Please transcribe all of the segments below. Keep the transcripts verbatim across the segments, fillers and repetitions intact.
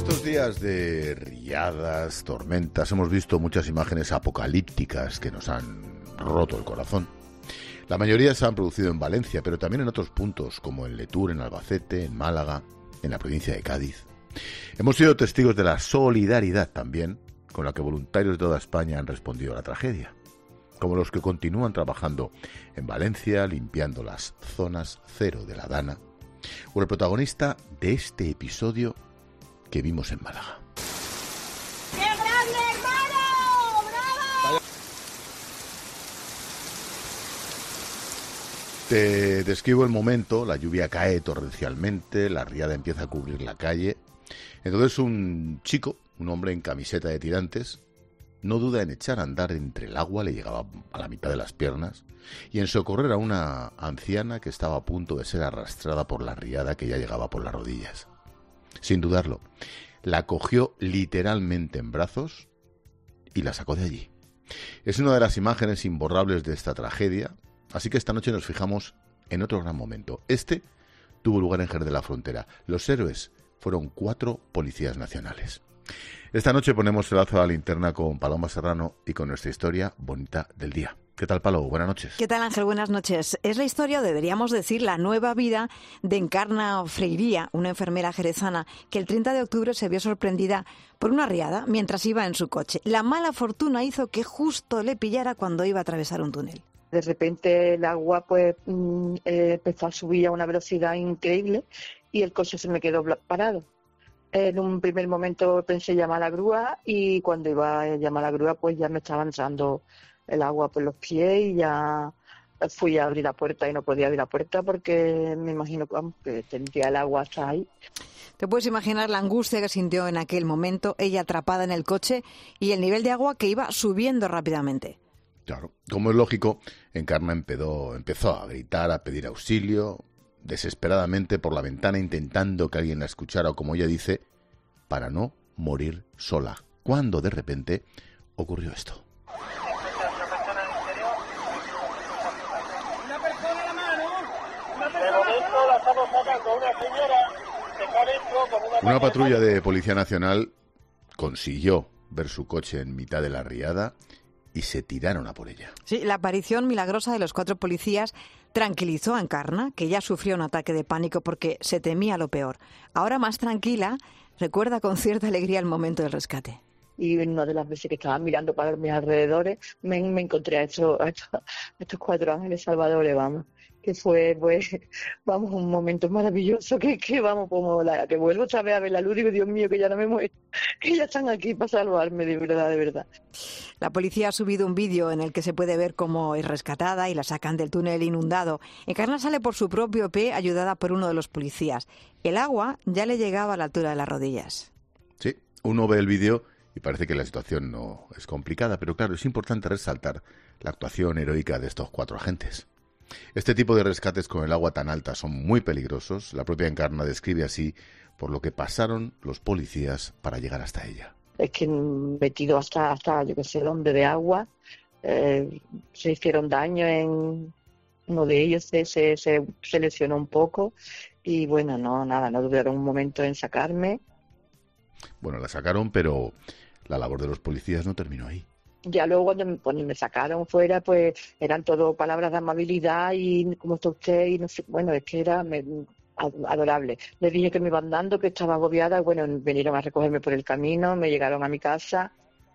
Estos días de riadas, tormentas, hemos visto muchas imágenes apocalípticas que nos han roto el corazón. La mayoría se han producido en Valencia, pero también en otros puntos, como en Letur, en Albacete, en Málaga, en la provincia de Cádiz. Hemos sido testigos de la solidaridad también con la que voluntarios de toda España han respondido a la tragedia, como los que continúan trabajando en Valencia, limpiando las zonas cero de la Dana, o el protagonista de este episodio que vimos en Málaga. ¡Qué grande, hermano! ¡Bravo! Te describo el momento. La lluvia cae torrencialmente, la riada empieza a cubrir la calle. Entonces un chico, un hombre en camiseta de tirantes, no duda en echar a andar entre el agua, le llegaba a la mitad de las piernas, y en socorrer a una anciana que estaba a punto de ser arrastrada por la riada que ya llegaba por las rodillas. Sin dudarlo, la cogió literalmente en brazos y la sacó de allí. Es una de las imágenes imborrables de esta tragedia, así que esta noche nos fijamos en otro gran momento. Este tuvo lugar en Jerez de la Frontera. Los héroes fueron cuatro policías nacionales. Esta noche ponemos el lazo a la linterna con Paloma Serrano y con nuestra historia bonita del día. ¿Qué tal, Palo? Buenas noches. ¿Qué tal, Ángel? Buenas noches. Es la historia, o deberíamos decir, la nueva vida de Encarna Freiría, una enfermera jerezana que el treinta de octubre se vio sorprendida por una riada mientras iba en su coche. La mala fortuna hizo que justo le pillara cuando iba a atravesar un túnel. De repente el agua pues eh, empezó a subir a una velocidad increíble y el coche se me quedó parado. En un primer momento pensé llamar a la grúa y cuando iba a llamar a la grúa pues ya me estaba entrando el agua por los pies y ya fui a abrir la puerta y no podía abrir la puerta porque me imagino vamos, que tendría el agua hasta ahí. Te puedes imaginar la angustia que sintió en aquel momento, ella atrapada en el coche y el nivel de agua que iba subiendo rápidamente. Claro, como es lógico, Encarna empezó, empezó a gritar, a pedir auxilio, desesperadamente por la ventana, intentando que alguien la escuchara, o como ella dice, para no morir sola. Cuando de repente ocurrió esto. Una persona a la mano. Una De persona. momento la estamos sacando una señora que está dentro con una... Una patrulla de Policía Nacional consiguió ver su coche en mitad de la riada y se tiraron a por ella. Sí, la aparición milagrosa de los cuatro policías tranquilizó a Encarna, que ya sufrió un ataque de pánico porque se temía lo peor. Ahora más tranquila, recuerda con cierta alegría el momento del rescate. Y una de las veces que estaba mirando para mis alrededores me, me encontré a estos, a estos, a estos cuatro ángeles salvadores, vamos, que fue, pues, vamos, un momento maravilloso, que, que vamos, como la que vuelvo otra vez a ver la luz, digo, Dios mío, que ya no me muero, que ya están aquí para salvarme, de verdad, de verdad. La policía ha subido un vídeo en el que se puede ver cómo es rescatada y la sacan del túnel inundado. Encarna sale por su propio pie, ayudada por uno de los policías. El agua ya le llegaba a la altura de las rodillas. Sí, uno ve el vídeo y parece que la situación no es complicada, pero claro, es importante resaltar la actuación heroica de estos cuatro agentes. Este tipo de rescates con el agua tan alta son muy peligrosos. La propia Encarna describe así por lo que pasaron los policías para llegar hasta ella. Es que metido hasta, hasta yo que sé dónde de agua, eh, se hicieron daño en uno de ellos, se, se, se, se lesionó un poco y bueno, no, nada, no dudaron un momento en sacarme. Bueno, la sacaron, pero la labor de los policías no terminó ahí. Ya luego cuando me, cuando me sacaron fuera, pues eran todo palabras de amabilidad y cómo está usted y no sé, bueno, es que era me, adorable. Les dije que me iban dando, que estaba agobiada, bueno, vinieron a recogerme por el camino, me llegaron a mi casa.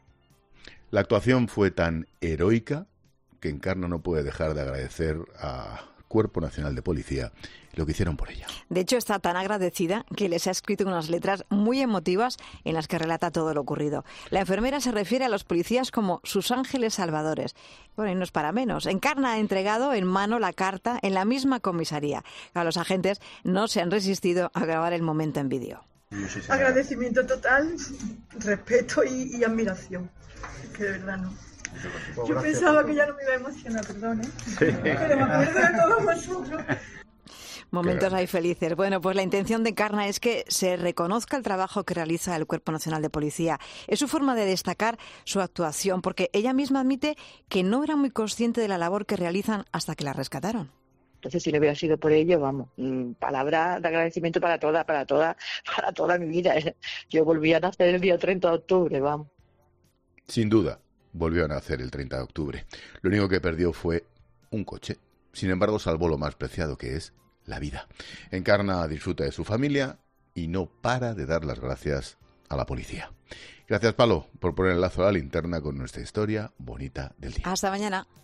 La actuación fue tan heroica que Encarna no puede dejar de agradecer a Cuerpo Nacional de Policía lo que hicieron por ella. De hecho, está tan agradecida que les ha escrito unas letras muy emotivas en las que relata todo lo ocurrido. La enfermera se refiere a los policías como sus ángeles salvadores. Bueno, y no es para menos. Encarna ha entregado en mano la carta en la misma comisaría. A los agentes no se han resistido a grabar el momento en vídeo. Agradecimiento total, respeto y, y admiración. Es que de verdad no. Yo pensaba que ya no me iba a emocionar, perdón, ¿eh? Sí. Pero me acuerdo de todos vosotros. Momentos ahí felices. Bueno, pues la intención de Encarna es que se reconozca el trabajo que realiza el Cuerpo Nacional de Policía. Es su forma de destacar su actuación, porque ella misma admite que no era muy consciente de la labor que realizan hasta que la rescataron. Entonces, si no hubiera sido por ello, vamos, mmm, palabra de agradecimiento para toda, para toda, para toda mi vida. Yo volví a nacer el día treinta de octubre, vamos. Sin duda, volvió a nacer el treinta de octubre. Lo único que perdió fue un coche. Sin embargo, salvó lo más preciado, que es la vida. Encarna disfruta de su familia y no para de dar las gracias a la policía. Gracias, Palo, por poner el lazo a la linterna con nuestra historia bonita del día. Hasta mañana.